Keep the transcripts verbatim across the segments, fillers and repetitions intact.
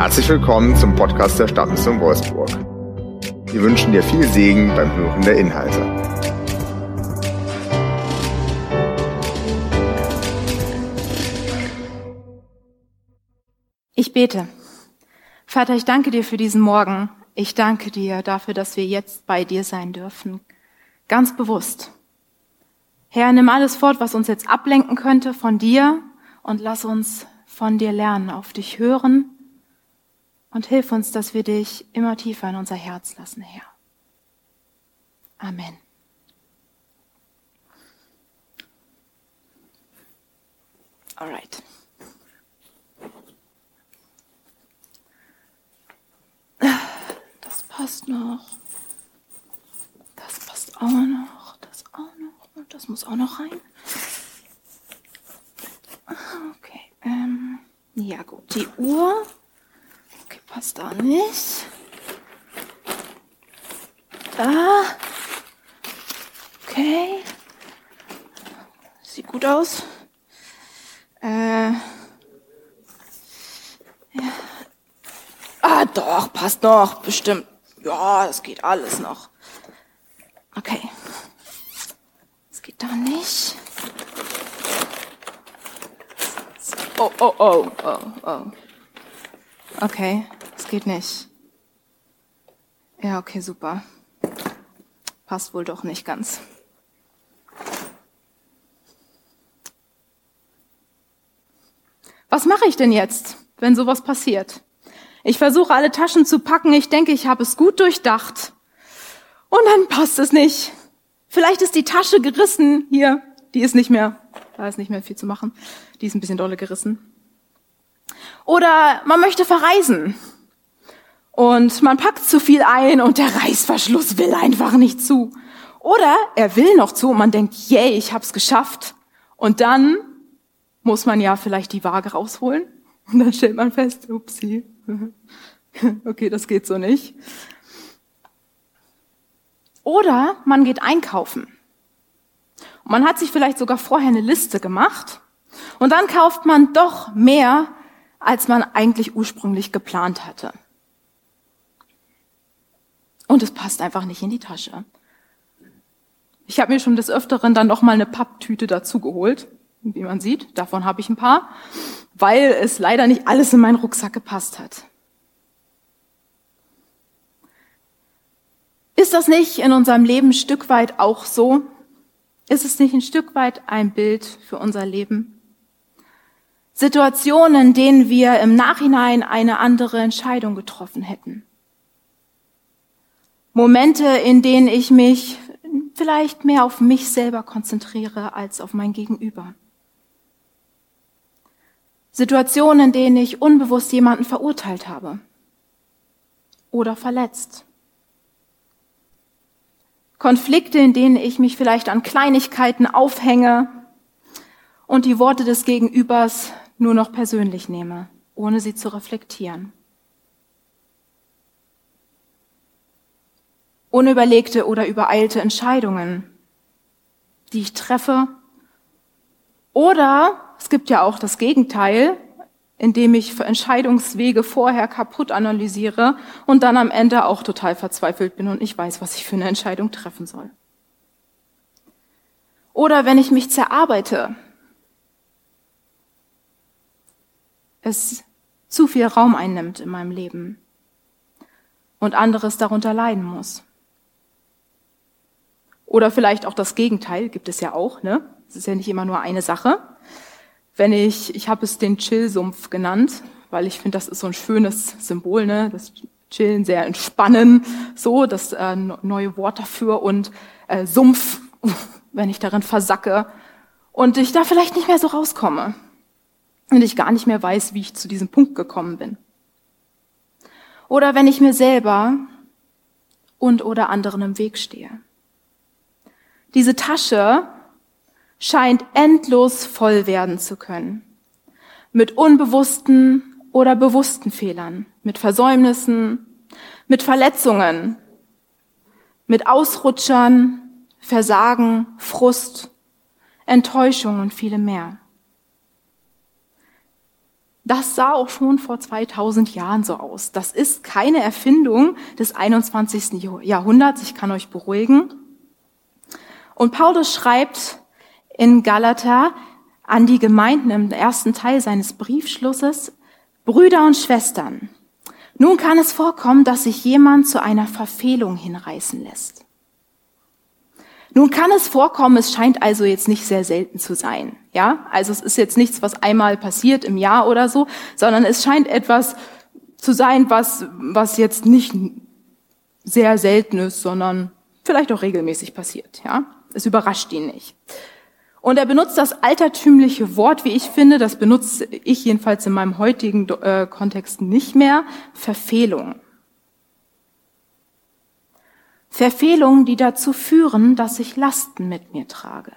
Herzlich willkommen zum Podcast der Stadtmission Wolfsburg. Wir wünschen dir viel Segen beim Hören der Inhalte. Ich bete. Vater, ich danke dir für diesen Morgen. Ich danke dir dafür, dass wir jetzt bei dir sein dürfen. Ganz bewusst. Herr, nimm alles fort, was uns jetzt ablenken könnte von dir und lass uns von dir lernen, auf dich hören und hilf uns, dass wir dich immer tiefer in unser Herz lassen, Herr. Amen. Alright. Das passt noch. Das passt auch noch. Das auch noch. Und das muss auch noch rein. Okay. Ähm, ja gut. Die Uhr. Okay, passt da nicht. Da. Okay. Sieht gut aus. Äh. Ja. Ah, doch, passt noch, bestimmt. Ja, das geht alles noch. Okay. Das geht da nicht. Oh, oh, oh, oh, oh. Okay, das geht nicht. Ja, okay, super. Passt wohl doch nicht ganz. Was mache ich denn jetzt, wenn sowas passiert? Ich versuche, alle Taschen zu packen. Ich denke, ich habe es gut durchdacht. Und dann passt es nicht. Vielleicht ist die Tasche gerissen. Hier, die ist nicht mehr, da ist nicht mehr viel zu machen. Die ist ein bisschen dolle gerissen. Oder man möchte verreisen. Und man packt zu viel ein und der Reißverschluss will einfach nicht zu. Oder er will noch zu und man denkt, yay, ich hab's geschafft. Und dann muss man ja vielleicht die Waage rausholen. Und dann stellt man fest, upsie. Okay, das geht so nicht. Oder man geht einkaufen. Und man hat sich vielleicht sogar vorher eine Liste gemacht. Und dann kauft man doch mehr, als man eigentlich ursprünglich geplant hatte. Und es passt einfach nicht in die Tasche. Ich habe mir schon des Öfteren dann noch mal eine Papptüte dazu geholt. Wie man sieht, davon habe ich ein paar, weil es leider nicht alles in meinen Rucksack gepasst hat. Ist das nicht in unserem Leben ein Stück weit auch so? Ist es nicht ein Stück weit ein Bild für unser Leben? Situationen, in denen wir im Nachhinein eine andere Entscheidung getroffen hätten. Momente, in denen ich mich vielleicht mehr auf mich selber konzentriere als auf mein Gegenüber. Situationen, in denen ich unbewusst jemanden verurteilt habe oder verletzt. Konflikte, in denen ich mich vielleicht an Kleinigkeiten aufhänge und die Worte des Gegenübers nur noch persönlich nehme, ohne sie zu reflektieren. Unüberlegte oder übereilte Entscheidungen, die ich treffe. Oder es gibt ja auch das Gegenteil, indem ich Entscheidungswege vorher kaputt analysiere und dann am Ende auch total verzweifelt bin und nicht weiß, was ich für eine Entscheidung treffen soll. Oder wenn ich mich zerarbeite, es zu viel Raum einnimmt in meinem Leben und anderes darunter leiden muss. Oder vielleicht auch das Gegenteil, gibt es ja auch, ne? Es ist ja nicht immer nur eine Sache. Wenn ich, ich habe es den Chill-Sumpf genannt, weil ich finde, das ist so ein schönes Symbol, ne? Das Chillen, sehr entspannen, so, das äh, neue Wort dafür und äh, Sumpf, wenn ich darin versacke und ich da vielleicht nicht mehr so rauskomme und ich gar nicht mehr weiß, wie ich zu diesem Punkt gekommen bin. Oder wenn ich mir selber und oder anderen im Weg stehe. Diese Tasche scheint endlos voll werden zu können. Mit unbewussten oder bewussten Fehlern, mit Versäumnissen, mit Verletzungen, mit Ausrutschern, Versagen, Frust, Enttäuschung und viele mehr. Das sah auch schon vor zweitausend Jahren so aus. Das ist keine Erfindung des einundzwanzigsten Jahrhunderts, ich kann euch beruhigen. Und Paulus schreibt in Galater an die Gemeinden im ersten Teil seines Briefschlusses: Brüder und Schwestern, nun kann es vorkommen, dass sich jemand zu einer Verfehlung hinreißen lässt. Nun kann es vorkommen, es scheint also jetzt nicht sehr selten zu sein. Ja, also es ist jetzt nichts, was einmal passiert im Jahr oder so, sondern es scheint etwas zu sein, was, was jetzt nicht sehr selten ist, sondern vielleicht auch regelmäßig passiert. Ja, es überrascht ihn nicht. Und er benutzt das altertümliche Wort, wie ich finde, das benutze ich jedenfalls in meinem heutigen äh, Kontext nicht mehr, Verfehlung. Verfehlungen, die dazu führen, dass ich Lasten mit mir trage.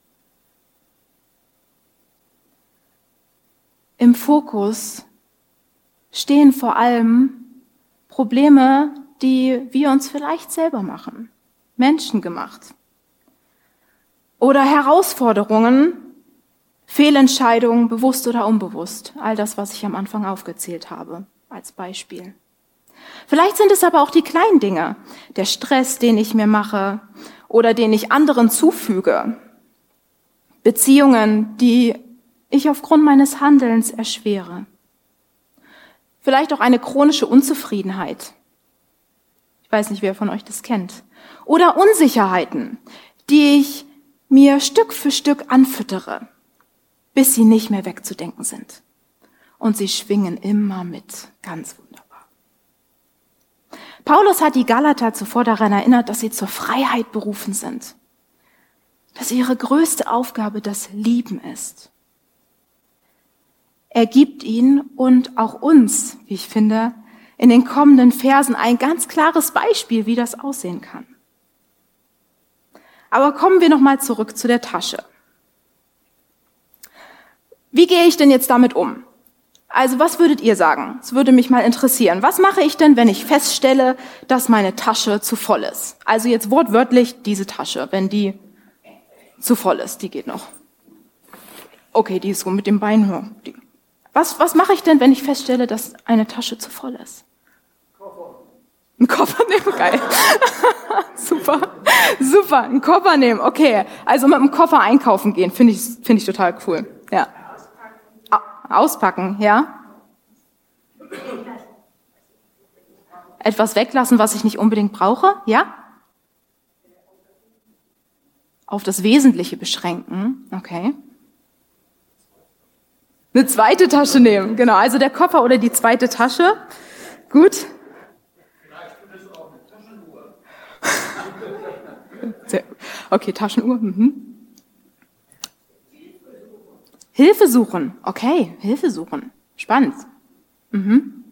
Im Fokus stehen vor allem Probleme, die wir uns vielleicht selber machen, menschengemacht. Oder Herausforderungen, Fehlentscheidungen, bewusst oder unbewusst. All das, was ich am Anfang aufgezählt habe, als Beispiel. Vielleicht sind es aber auch die kleinen Dinge, der Stress, den ich mir mache oder den ich anderen zufüge. Beziehungen, die ich aufgrund meines Handelns erschwere. Vielleicht auch eine chronische Unzufriedenheit. Ich weiß nicht, wer von euch das kennt. Oder Unsicherheiten, die ich mir Stück für Stück anfüttere, bis sie nicht mehr wegzudenken sind. Und sie schwingen immer mit. Ganz wunderbar. Paulus hat die Galater zuvor daran erinnert, dass sie zur Freiheit berufen sind. Dass ihre größte Aufgabe das Lieben ist. Er gibt ihnen und auch uns, wie ich finde, in den kommenden Versen ein ganz klares Beispiel, wie das aussehen kann. Aber kommen wir nochmal zurück zu der Tasche. Wie gehe ich denn jetzt damit um? Also was würdet ihr sagen? Es würde mich mal interessieren. Was mache ich denn, wenn ich feststelle, dass meine Tasche zu voll ist? Also jetzt wortwörtlich diese Tasche, wenn die zu voll ist, die geht noch. Okay, die ist so mit dem Bein höher. Was, was mache ich denn, wenn ich feststelle, dass eine Tasche zu voll ist? Koffer. Ein Koffer nehmen, geil. Super, super, einen Koffer nehmen, okay. Also mit einem Koffer einkaufen gehen, finde ich, finde ich total cool, ja. Auspacken, ja. Etwas weglassen, was ich nicht unbedingt brauche, ja. Auf das Wesentliche beschränken, okay. Eine zweite Tasche nehmen, genau, also der Koffer oder die zweite Tasche, gut. Vielleicht findest du auch eine Taschenuhr. Sehr, okay, Taschenuhr, mhm. Hilfe suchen, okay, Hilfe suchen, spannend. Mhm.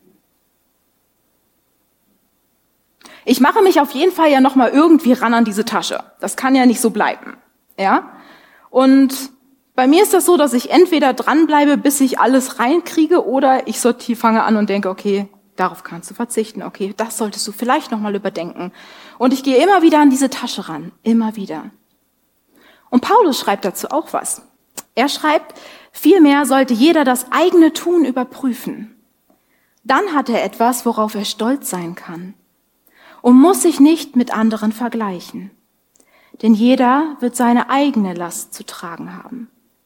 Ich mache mich auf jeden Fall ja nochmal irgendwie ran an diese Tasche. Das kann ja nicht so bleiben, ja. Und bei mir ist das so, dass ich entweder dranbleibe, bis ich alles reinkriege, oder ich sortiere, fange an und denke, okay, darauf kannst du verzichten, okay, das solltest du vielleicht nochmal überdenken. Und ich gehe immer wieder an diese Tasche ran, immer wieder. Und Paulus schreibt dazu auch was. Er schreibt, vielmehr sollte jeder das eigene Tun überprüfen. Dann hat er etwas, worauf er stolz sein kann und muss sich nicht mit anderen vergleichen. Denn jeder wird seine eigene Last zu tragen haben.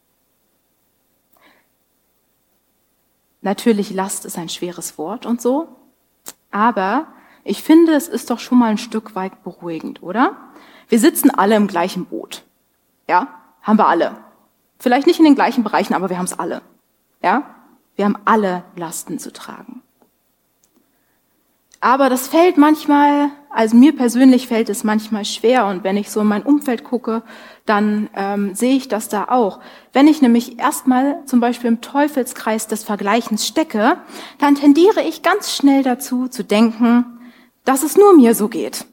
Natürlich, Last ist ein schweres Wort und so, aber ich finde, es ist doch schon mal ein Stück weit beruhigend, oder? Wir sitzen alle im gleichen Boot. Ja, haben wir alle. Vielleicht nicht in den gleichen Bereichen, aber wir haben es alle. Ja, wir haben alle Lasten zu tragen. Aber das fällt manchmal, also mir persönlich fällt es manchmal schwer, und wenn ich so in mein Umfeld gucke, dann ähm, sehe ich das da auch. Wenn ich nämlich erstmal zum Beispiel im Teufelskreis des Vergleichens stecke, dann tendiere ich ganz schnell dazu zu denken, dass es nur mir so geht.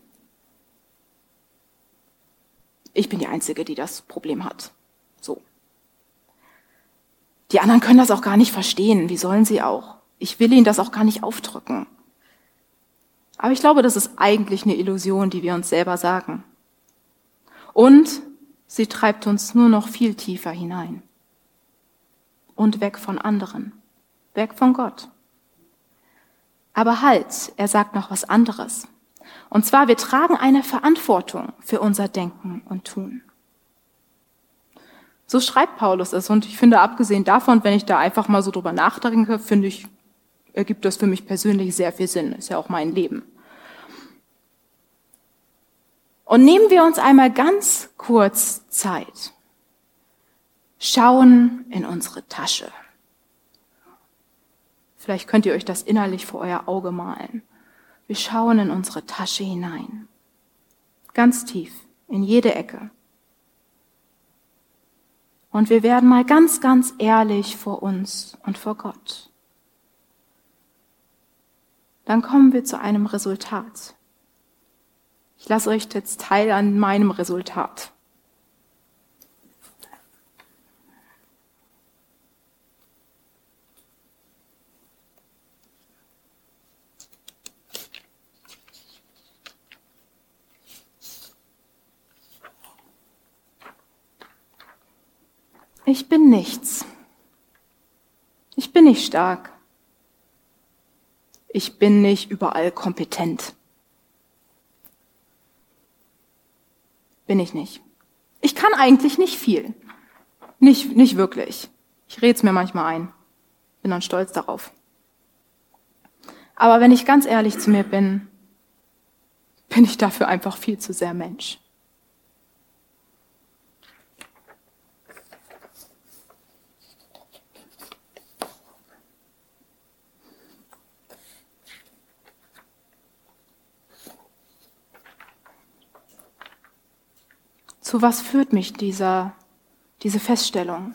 Ich bin die Einzige, die das Problem hat. So. Die anderen können das auch gar nicht verstehen. Wie sollen sie auch? Ich will ihnen das auch gar nicht aufdrücken. Aber ich glaube, das ist eigentlich eine Illusion, die wir uns selber sagen. Und sie treibt uns nur noch viel tiefer hinein und weg von anderen. weg von Gott. Aber halt, er sagt noch was anderes. Und zwar, wir tragen eine Verantwortung für unser Denken und Tun. So schreibt Paulus es. Und ich finde, abgesehen davon, wenn ich da einfach mal so drüber nachdenke, finde ich, ergibt das für mich persönlich sehr viel Sinn. Ist ja auch mein Leben. Und nehmen wir uns einmal ganz kurz Zeit. Schauen in unsere Tasche. Vielleicht könnt ihr euch das innerlich vor euer Auge malen. Wir schauen in unsere Tasche hinein. Ganz tief, in jede Ecke. Und wir werden mal ganz, ganz ehrlich vor uns und vor Gott. Dann kommen wir zu einem Resultat. Ich lasse euch jetzt teil an meinem Resultat. Ich bin nichts. Ich bin nicht stark. Ich bin nicht überall kompetent. Bin ich nicht. Ich kann eigentlich nicht viel. Nicht, nicht wirklich. Ich rede es mir manchmal ein. Bin dann stolz darauf. Aber wenn ich ganz ehrlich zu mir bin, bin ich dafür einfach viel zu sehr Mensch. Zu was führt mich dieser, diese Feststellung?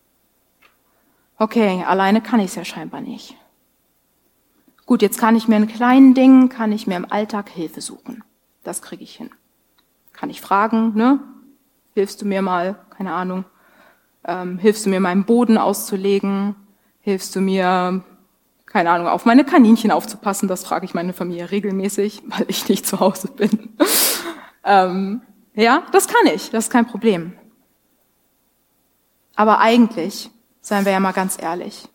Okay, alleine kann ich es ja scheinbar nicht. Gut, jetzt kann ich mir in kleinen Dingen, kann ich mir im Alltag Hilfe suchen. Das kriege ich hin. Kann ich fragen, ne? Hilfst du mir mal, keine Ahnung, ähm, hilfst du mir meinen Boden auszulegen? Hilfst du mir, keine Ahnung, auf meine Kaninchen aufzupassen? Das frage ich meine Familie regelmäßig, weil ich nicht zu Hause bin. ähm, Ja, das kann ich, das ist kein Problem. Aber eigentlich, seien wir ja mal ganz ehrlich,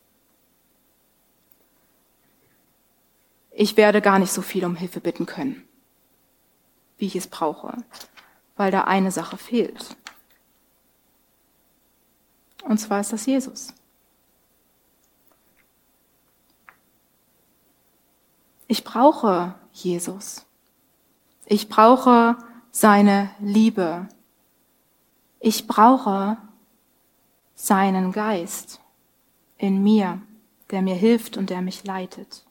ich werde gar nicht so viel um Hilfe bitten können, wie ich es brauche, weil da eine Sache fehlt. Und zwar ist das Jesus. Ich brauche Jesus. Ich brauche seine Liebe. Ich brauche seinen Geist in mir, der mir hilft und der mich leitet.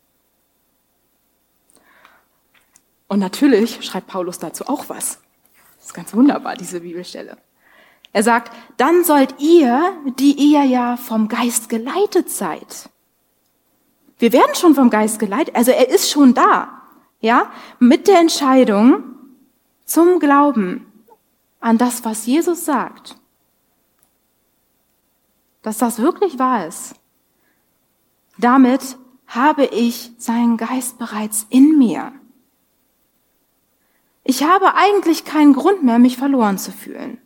Und natürlich schreibt Paulus dazu auch was. Das ist ganz wunderbar, diese Bibelstelle. Er sagt, dann sollt ihr, die ihr ja vom Geist geleitet seid. Wir werden schon vom Geist geleitet, also er ist schon da, ja, mit der Entscheidung zum Glauben an das, was Jesus sagt, dass das wirklich wahr ist. Damit habe ich seinen Geist bereits in mir. Ich habe eigentlich keinen Grund mehr, mich verloren zu fühlen.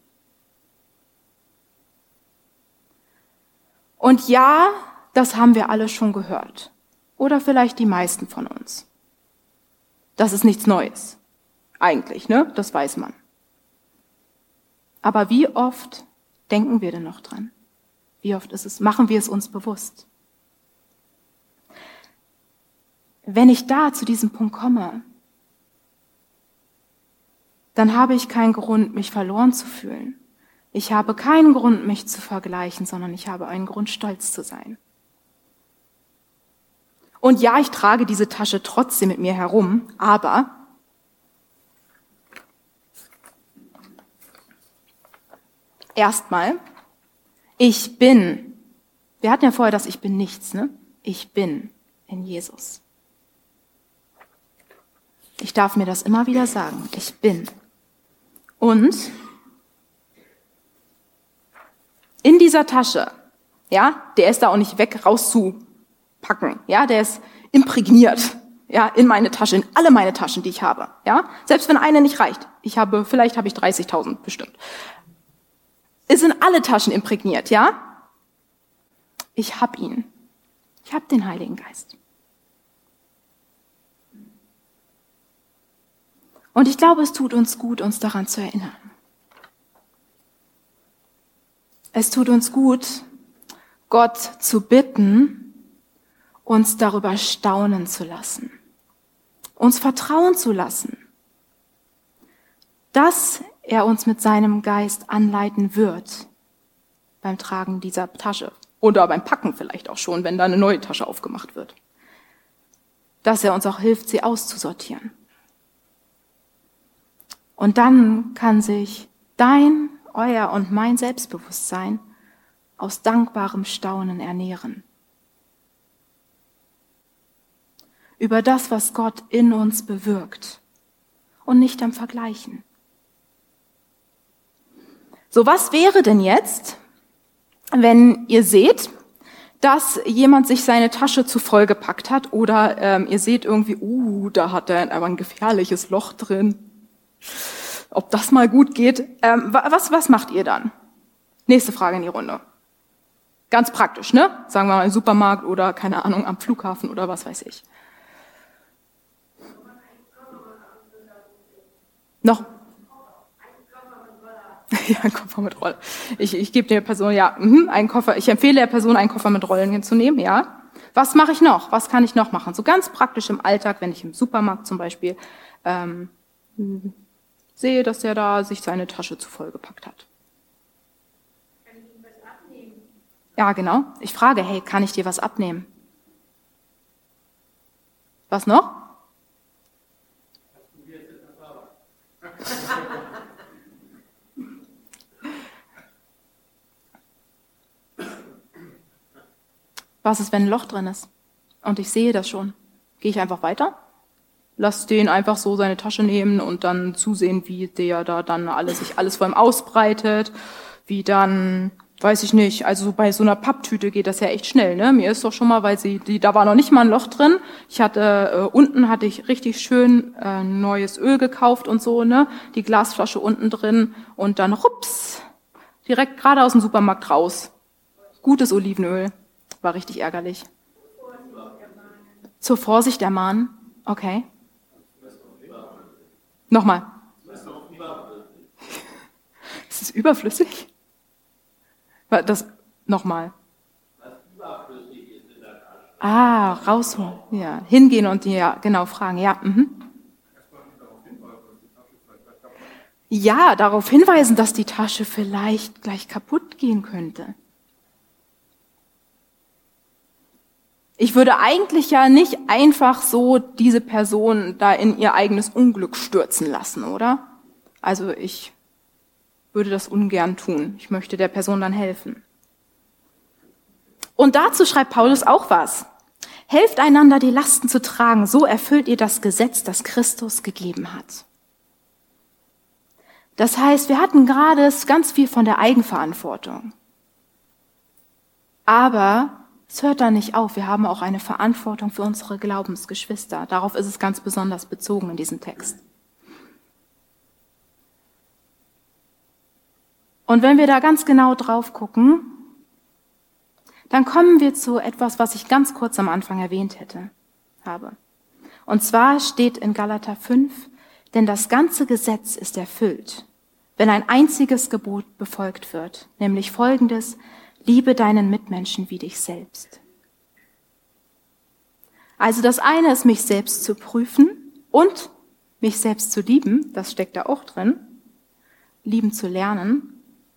Und ja, das haben wir alle schon gehört. Oder vielleicht die meisten von uns. Das ist nichts Neues. Eigentlich, ne? Das weiß man. Aber wie oft denken wir denn noch dran? Wie oft ist es, machen wir es uns bewusst? Wenn ich da zu diesem Punkt komme, dann habe ich keinen Grund, mich verloren zu fühlen. Ich habe keinen Grund, mich zu vergleichen, sondern ich habe einen Grund, stolz zu sein. Und ja, ich trage diese Tasche trotzdem mit mir herum, aber erstmal, ich bin, wir hatten ja vorher das Ich bin nichts, ne? Ich bin in Jesus. Ich darf mir das immer wieder sagen, ich bin. Und in dieser Tasche, ja, der ist da auch nicht weg rauszupacken, ja, der ist imprägniert, ja, in meine Tasche, in alle meine Taschen, die ich habe, ja, selbst wenn eine nicht reicht. Ich habe, vielleicht habe ich dreißigtausend bestimmt. Ist in alle Taschen imprägniert, ja? Ich hab ihn. Ich habe den Heiligen Geist. Und ich glaube, es tut uns gut, uns daran zu erinnern. Es tut uns gut, Gott zu bitten, uns darüber staunen zu lassen, uns vertrauen zu lassen, dass er uns mit seinem Geist anleiten wird beim Tragen dieser Tasche oder beim Packen vielleicht auch schon, wenn da eine neue Tasche aufgemacht wird. Dass er uns auch hilft, sie auszusortieren. Und dann kann sich dein, euer und mein Selbstbewusstsein aus dankbarem Staunen ernähren. Über das, was Gott in uns bewirkt und nicht am Vergleichen. So, was wäre denn jetzt, wenn ihr seht, dass jemand sich seine Tasche zu voll gepackt hat oder ähm, ihr seht irgendwie, uh, da hat er aber ein gefährliches Loch drin. Ob das mal gut geht. Ähm, was, was macht ihr dann? Nächste Frage in die Runde. Ganz praktisch, ne? Sagen wir mal im Supermarkt oder, keine Ahnung, am Flughafen oder was weiß ich. Noch? Ja, ein Koffer mit Rollen. Ich, ich gebe der Person, ja, mh, einen Koffer. Ich empfehle der Person, einen Koffer mit Rollen hinzunehmen, ja. Was mache ich noch? Was kann ich noch machen? So ganz praktisch im Alltag, wenn ich im Supermarkt zum Beispiel ähm, sehe, dass der da sich seine Tasche zu voll gepackt hat. Kann ich ihm was abnehmen? Ja, genau. Ich frage, hey, kann ich dir was abnehmen? Was noch? Was ist, wenn ein Loch drin ist? Und ich sehe das schon. Gehe ich einfach weiter? Lass den einfach so seine Tasche nehmen und dann zusehen, wie der da dann alles, sich alles vor ihm ausbreitet, wie dann, weiß ich nicht, also bei so einer Papptüte geht das ja echt schnell, ne? Mir ist doch schon mal, weil sie, die, da war noch nicht mal ein Loch drin. Ich hatte, äh, unten hatte ich richtig schön äh, neues Öl gekauft und so, ne? Die Glasflasche unten drin und dann rups, direkt gerade aus dem Supermarkt raus. Gutes Olivenöl. War richtig ärgerlich. Zur Vorsicht ermahnen. Okay. Nochmal. Ist es überflüssig? Das, nochmal. Ah, rausholen. Ja, hingehen und die, ja, genau, fragen. Ja, mhm. Ja, darauf hinweisen, dass die Tasche vielleicht gleich kaputt gehen könnte. Ich würde eigentlich ja nicht einfach so diese Person da in ihr eigenes Unglück stürzen lassen, oder? Also ich würde das ungern tun. Ich möchte der Person dann helfen. Und dazu schreibt Paulus auch was. Helft einander, die Lasten zu tragen, so erfüllt ihr das Gesetz, das Christus gegeben hat. Das heißt, wir hatten gerade ganz viel von der Eigenverantwortung. Aber es hört da nicht auf. Wir haben auch eine Verantwortung für unsere Glaubensgeschwister. Darauf ist es ganz besonders bezogen in diesem Text. Und wenn wir da ganz genau drauf gucken, dann kommen wir zu etwas, was ich ganz kurz am Anfang erwähnt hätte, habe. Und zwar steht in Galater fünf, denn das ganze Gesetz ist erfüllt, wenn ein einziges Gebot befolgt wird, nämlich folgendes: Liebe deinen Mitmenschen wie dich selbst. Also das eine ist, mich selbst zu prüfen und mich selbst zu lieben, das steckt da auch drin, lieben zu lernen.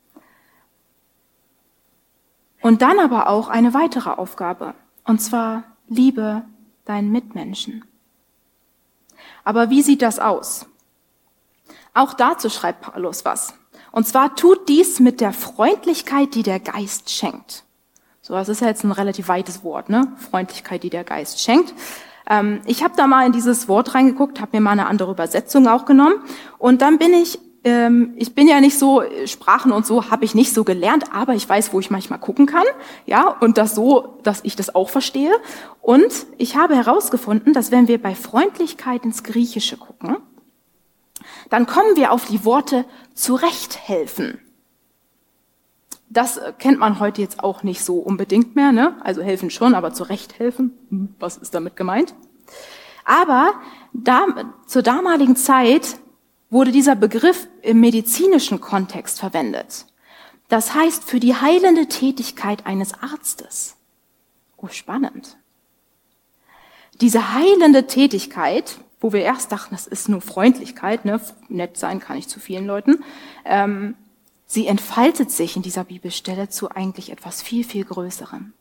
Und dann aber auch eine weitere Aufgabe, und zwar liebe deinen Mitmenschen. Aber wie sieht das aus? Auch dazu schreibt Paulus was. Und zwar tut dies mit der Freundlichkeit, die der Geist schenkt. So, das ist ja jetzt ein relativ weites Wort, ne? Freundlichkeit, die der Geist schenkt. Ähm, ich habe da mal in dieses Wort reingeguckt, habe mir mal eine andere Übersetzung auch genommen. Und dann bin ich, ähm, ich bin ja nicht so, Sprachen und so habe ich nicht so gelernt, aber ich weiß, wo ich manchmal gucken kann. Ja, und das so, dass ich das auch verstehe. Und ich habe herausgefunden, dass wenn wir bei Freundlichkeit ins Griechische gucken, dann kommen wir auf die Worte zurechthelfen. Das kennt man heute jetzt auch nicht so unbedingt mehr, ne? Also helfen schon, aber zurecht helfen, hm, was ist damit gemeint? Aber da, zur damaligen Zeit wurde dieser Begriff im medizinischen Kontext verwendet. Das heißt, für die heilende Tätigkeit eines Arztes. Oh, spannend. Diese heilende Tätigkeit, wo wir erst dachten, das ist nur Freundlichkeit, ne? Nett sein kann ich zu vielen Leuten, ähm, sie entfaltet sich in dieser Bibelstelle zu eigentlich etwas viel, viel Größerem.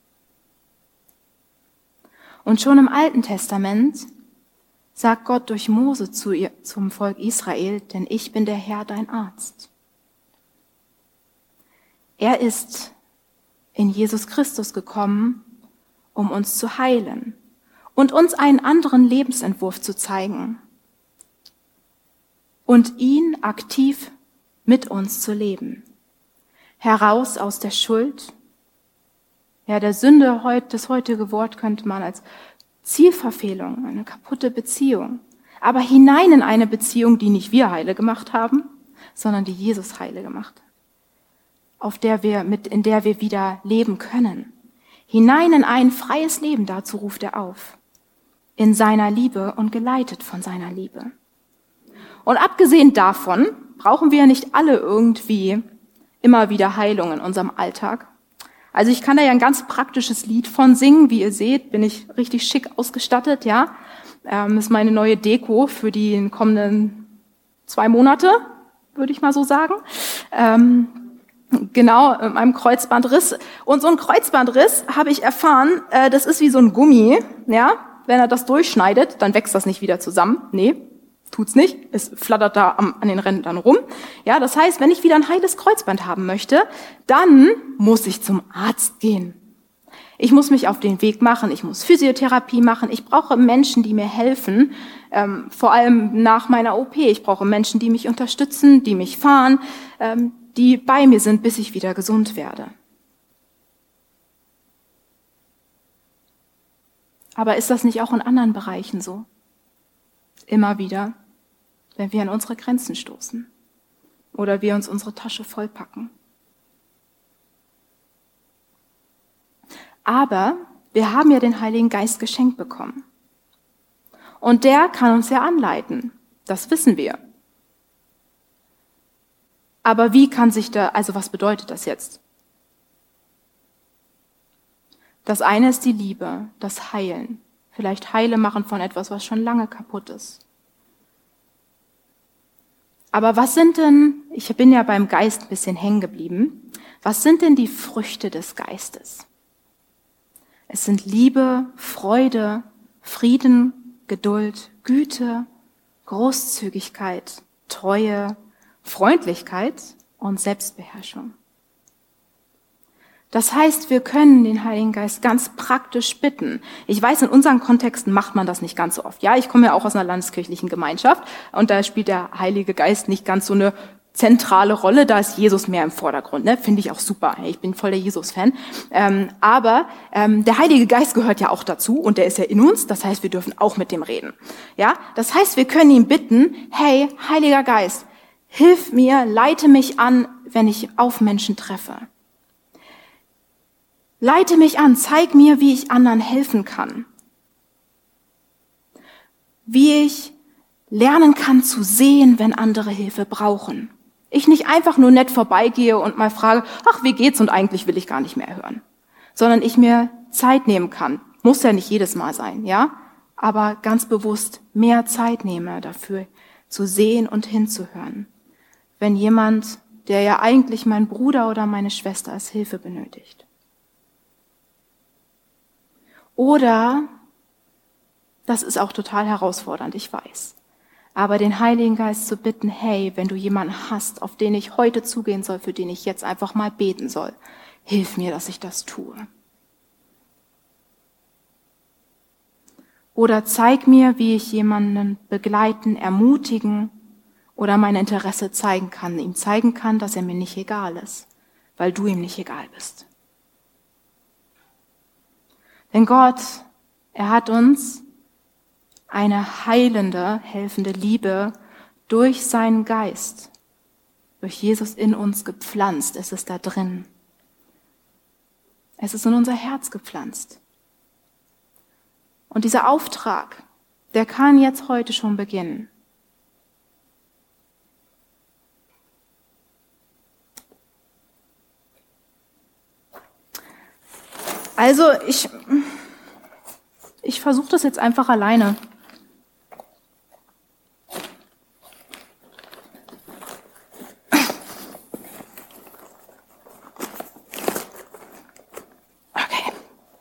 Und schon im Alten Testament sagt Gott durch Mose zu ihr, zum Volk Israel, denn ich bin der Herr, dein Arzt. Er ist in Jesus Christus gekommen, um uns zu heilen und uns einen anderen Lebensentwurf zu zeigen und ihn aktiv mit uns zu leben. Heraus aus der Schuld, ja, der Sünde, das heutige Wort könnte man als Zielverfehlung, eine kaputte Beziehung, aber hinein in eine Beziehung, die nicht wir heile gemacht haben, sondern die Jesus heile gemacht hat, auf der wir mit, in der wir wieder leben können. Hinein in ein freies Leben, dazu ruft er auf, in seiner Liebe und geleitet von seiner Liebe. Und abgesehen davon brauchen wir nicht alle irgendwie immer wieder Heilung in unserem Alltag. Also ich kann da ja ein ganz praktisches Lied von singen. Wie ihr seht, bin ich richtig schick ausgestattet, ja. Ähm, das ist meine neue Deko für die kommenden zwei Monate, würde ich mal so sagen. Ähm, genau, in meinem Kreuzbandriss. Und so ein Kreuzbandriss, habe ich erfahren, äh, das ist wie so ein Gummi, ja. Wenn er das durchschneidet, dann wächst das nicht wieder zusammen. Nee, tut's nicht. Es flattert da am, an den Rändern rum. Ja, das heißt, wenn ich wieder ein heiles Kreuzband haben möchte, dann muss ich zum Arzt gehen. Ich muss mich auf den Weg machen. Ich muss Physiotherapie machen. Ich brauche Menschen, die mir helfen. Ähm, vor allem nach meiner O P. Ich brauche Menschen, die mich unterstützen, die mich fahren, ähm, die bei mir sind, bis ich wieder gesund werde. Aber ist das nicht auch in anderen Bereichen so? Immer wieder, wenn wir an unsere Grenzen stoßen oder wir uns unsere Tasche vollpacken. Aber wir haben ja den Heiligen Geist geschenkt bekommen. Und der kann uns ja anleiten. Das wissen wir. Aber wie kann sich da, also was bedeutet das jetzt? Das eine ist die Liebe, das Heilen. Vielleicht heile machen von etwas, was schon lange kaputt ist. Aber was sind denn, ich bin ja beim Geist ein bisschen hängen geblieben, was sind denn die Früchte des Geistes? Es sind Liebe, Freude, Frieden, Geduld, Güte, Großzügigkeit, Treue, Freundlichkeit und Selbstbeherrschung. Das heißt, wir können den Heiligen Geist ganz praktisch bitten. Ich weiß, in unseren Kontexten macht man das nicht ganz so oft. Ja, ich komme ja auch aus einer landeskirchlichen Gemeinschaft und da spielt der Heilige Geist nicht ganz so eine zentrale Rolle. Da ist Jesus mehr im Vordergrund. Ne? Finde ich auch super. Ich bin voll der Jesus-Fan. Ähm, aber ähm, der Heilige Geist gehört ja auch dazu und der ist ja in uns. Das heißt, wir dürfen auch mit dem reden. Ja, das heißt, wir können ihn bitten: Hey, Heiliger Geist, hilf mir, leite mich an, wenn ich auf Menschen treffe. Leite mich an, zeig mir, wie ich anderen helfen kann. Wie ich lernen kann zu sehen, wenn andere Hilfe brauchen. Ich nicht einfach nur nett vorbeigehe und mal frage, ach, wie geht's, und eigentlich will ich gar nicht mehr hören. Sondern ich mir Zeit nehmen kann. Muss ja nicht jedes Mal sein, ja? Aber ganz bewusst mehr Zeit nehme dafür, zu sehen und hinzuhören. Wenn jemand, der ja eigentlich mein Bruder oder meine Schwester ist, Hilfe benötigt. Oder, das ist auch total herausfordernd, ich weiß, aber den Heiligen Geist zu bitten: Hey, wenn du jemanden hast, auf den ich heute zugehen soll, für den ich jetzt einfach mal beten soll, hilf mir, dass ich das tue. Oder zeig mir, wie ich jemanden begleiten, ermutigen oder mein Interesse zeigen kann, ihm zeigen kann, dass er mir nicht egal ist, weil du ihm nicht egal bist. Denn Gott, er hat uns eine heilende, helfende Liebe durch seinen Geist, durch Jesus in uns gepflanzt. Es ist da drin. Es ist in unser Herz gepflanzt. Und dieser Auftrag, der kann jetzt heute schon beginnen. Also ich, ich versuche das jetzt einfach alleine. Okay.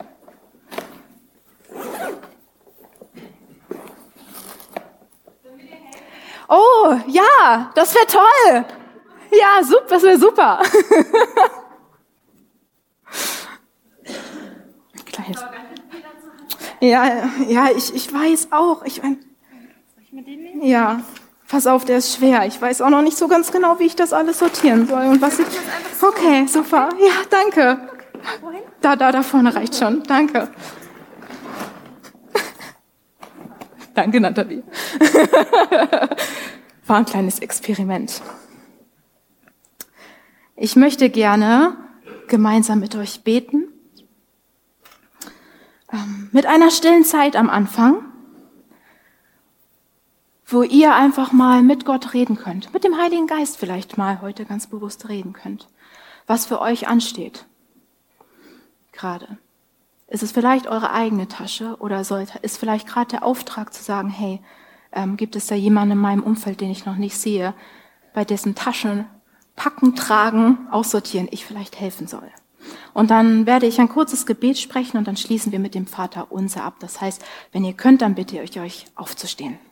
Oh, ja, das wäre toll. Ja, super, das wäre super. Kleines. Ja, ja, ich, ich weiß auch. Ich mein, ja, pass auf, der ist schwer. Ich weiß auch noch nicht so ganz genau, wie ich das alles sortieren soll und was ich. Okay, super. Ja, danke. Da, da, da vorne reicht schon. Danke. Danke, Nathalie. War ein kleines Experiment. Ich möchte gerne gemeinsam mit euch beten. Ähm, mit einer stillen Zeit am Anfang, wo ihr einfach mal mit Gott reden könnt. Mit dem Heiligen Geist vielleicht mal heute ganz bewusst reden könnt. Was für euch ansteht. Gerade. Ist es vielleicht eure eigene Tasche oder sollte, ist vielleicht gerade der Auftrag zu sagen, hey, ähm, gibt es da jemanden in meinem Umfeld, den ich noch nicht sehe, bei dessen Taschen packen, tragen, aussortieren, ich vielleicht helfen soll. Und dann werde ich ein kurzes Gebet sprechen und dann schließen wir mit dem Vater unser ab. Das heißt, wenn ihr könnt, dann bitte ich euch aufzustehen.